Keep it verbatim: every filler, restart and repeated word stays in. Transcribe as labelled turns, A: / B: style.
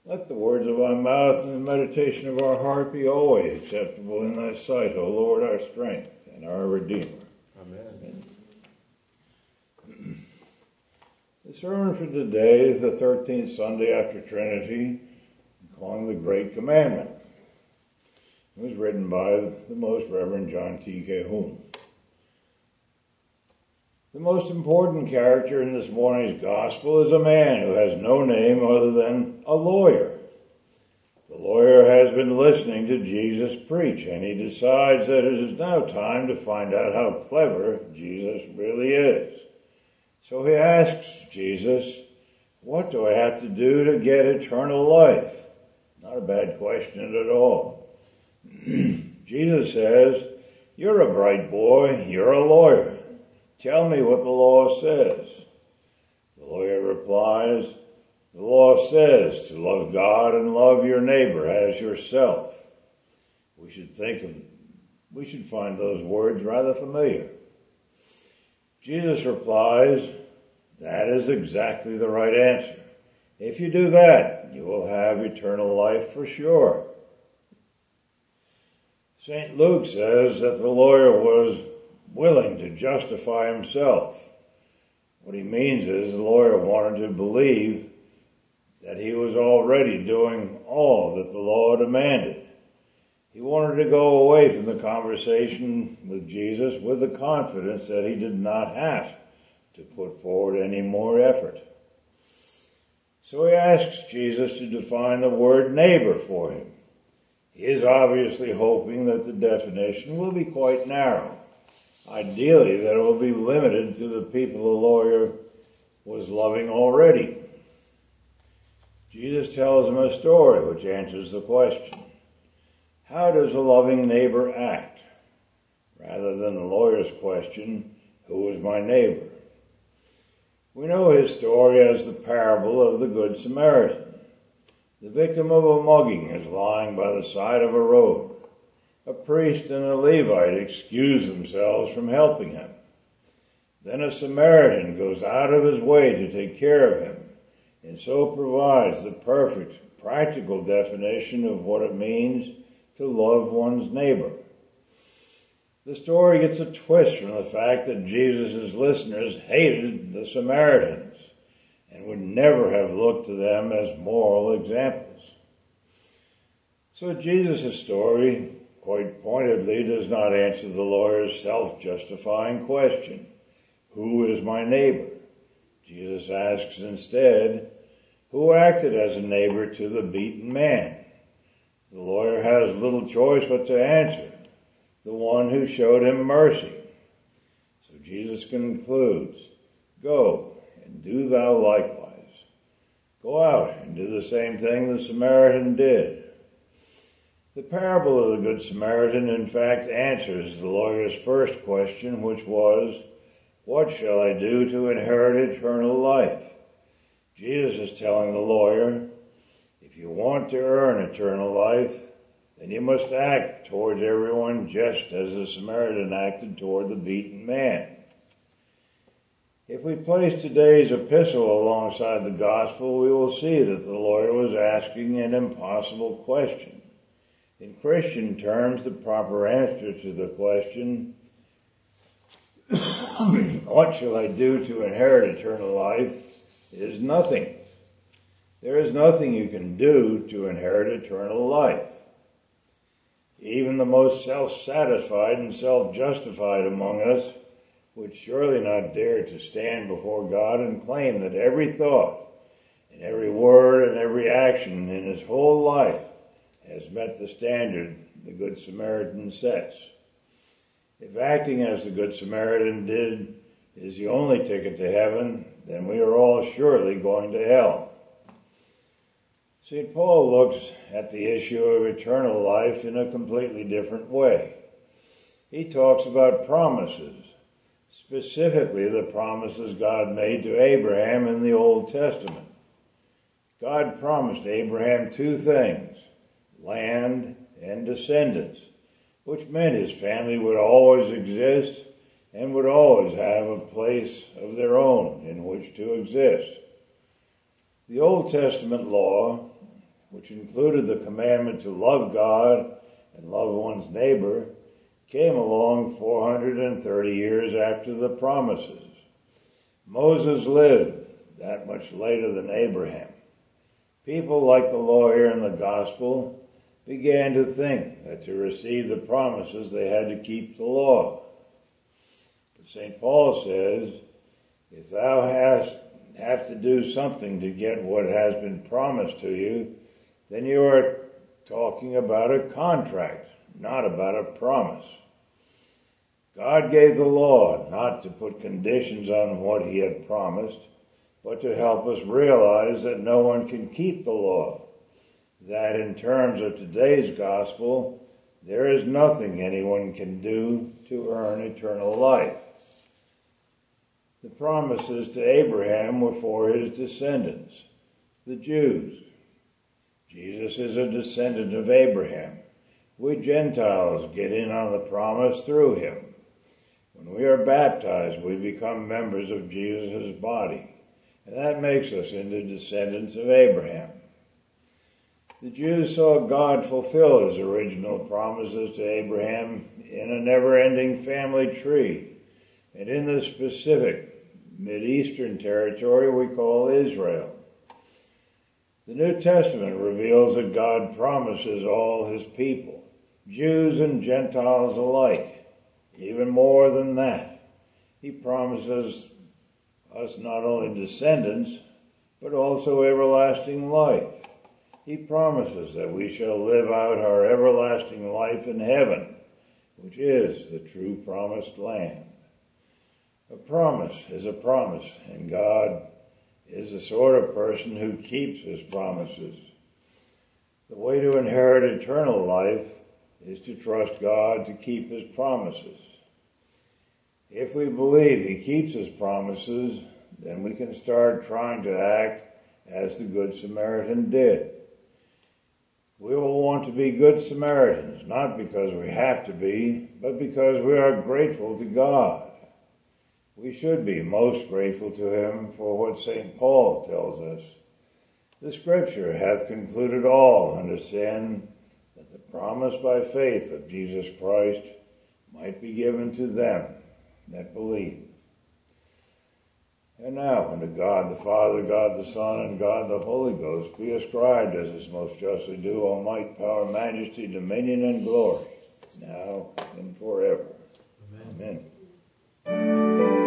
A: Let the words of our mouth and the meditation of our heart be always acceptable in thy sight, O Lord, our strength and our Redeemer.
B: Amen.
A: Amen. The sermon for today is the thirteenth Sunday after Trinity, calling the Great Commandment. It was written by the Most Reverend John T. Calhoun. The most important character in this morning's gospel is a man who has no name other than a lawyer. The lawyer has been listening to Jesus preach, and he decides that it is now time to find out how clever Jesus really is. So he asks Jesus, "What do I have to do to get eternal life?" Not a bad question at all. Jesus says, "You're a bright boy, you're a lawyer. Tell me what the law says." The lawyer replies, "The law says to love God and love your neighbor as yourself." We should think of, we should find those words rather familiar. Jesus replies, "That is exactly the right answer. If you do that, you will have eternal life for sure." Saint Luke says that the lawyer was willing to justify himself. What he means is the lawyer wanted to believe that he was already doing all that the law demanded. He wanted to go away from the conversation with Jesus with the confidence that he did not have to put forward any more effort. So he asks Jesus to define the word neighbor for him. He is obviously hoping that the definition will be quite narrow. Ideally, that it will be limited to the people the lawyer was loving already. Jesus tells him a story which answers the question. How does a loving neighbor act? Rather than the lawyer's question, who is my neighbor? We know his story as the parable of the Good Samaritan. The victim of a mugging is lying by the side of a road. A priest and a Levite excuse themselves from helping him. Then a Samaritan goes out of his way to take care of him, and so provides the perfect, practical definition of what it means to love one's neighbor. The story gets a twist from the fact that Jesus' listeners hated the Samaritans and would never have looked to them as moral examples. So Jesus' story quite pointedly does not answer the lawyer's self-justifying question, who is my neighbor? Jesus asks instead, who acted as a neighbor to the beaten man? The lawyer has little choice but to answer, the one who showed him mercy. So Jesus concludes, go and do thou likewise. Go out and do the same thing the Samaritan did. The parable of the Good Samaritan, in fact, answers the lawyer's first question, which was, what shall I do to inherit eternal life? Jesus is telling the lawyer, if you want to earn eternal life, then you must act towards everyone just as the Samaritan acted toward the beaten man. If we place today's epistle alongside the gospel, we will see that the lawyer was asking an impossible question. In Christian terms, the proper answer to the question, what shall I do to inherit eternal life, is nothing. There is nothing you can do to inherit eternal life. Even the most self-satisfied and self-justified among us would surely not dare to stand before God and claim that every thought and every word and every action in his whole life has met the standard the Good Samaritan sets. If acting as the Good Samaritan did is the only ticket to heaven, then we are all surely going to hell. Saint Paul looks at the issue of eternal life in a completely different way. He talks about promises, specifically the promises God made to Abraham in the Old Testament. God promised Abraham two things, land and descendants, which meant his family would always exist and would always have a place of their own in which to exist. The Old Testament law which included the commandment to love God and love one's neighbor, came along four hundred thirty years after the promises. Moses lived that much later than Abraham. People like the lawyer in the gospel began to think that to receive the promises they had to keep the law. But Saint Paul says, if thou hast have to do something to get what has been promised to you, then you are talking about a contract, not about a promise. God gave the law not to put conditions on what he had promised, but to help us realize that no one can keep the law. That in terms of today's gospel, there is nothing anyone can do to earn eternal life. The promises to Abraham were for his descendants, the Jews. Jesus is a descendant of Abraham. We Gentiles get in on the promise through him. When we are baptized, we become members of Jesus' body, and that makes us into descendants of Abraham. The Jews saw God fulfill his original promises to Abraham in a never-ending family tree, and in the specific Mid-Eastern territory we call Israel. The New Testament reveals that God promises all his people, Jews and Gentiles alike. Even more than that, he promises us not only descendants, but also everlasting life. He promises that we shall live out our everlasting life in heaven, which is the true promised land. A promise is a promise, and God is the sort of person who keeps his promises. The way to inherit eternal life is to trust God to keep his promises. If we believe he keeps his promises, then we can start trying to act as the Good Samaritan did. We will want to be good Samaritans, not because we have to be, but because we are grateful to God. We should be most grateful to him for what Saint Paul tells us. The Scripture hath concluded all unto sin, that the promise by faith of Jesus Christ might be given to them that believe. And now unto God the Father, God the Son, and God the Holy Ghost be ascribed, as is most justly due, all might, power, majesty, dominion, and glory, now and forever. Amen. Amen.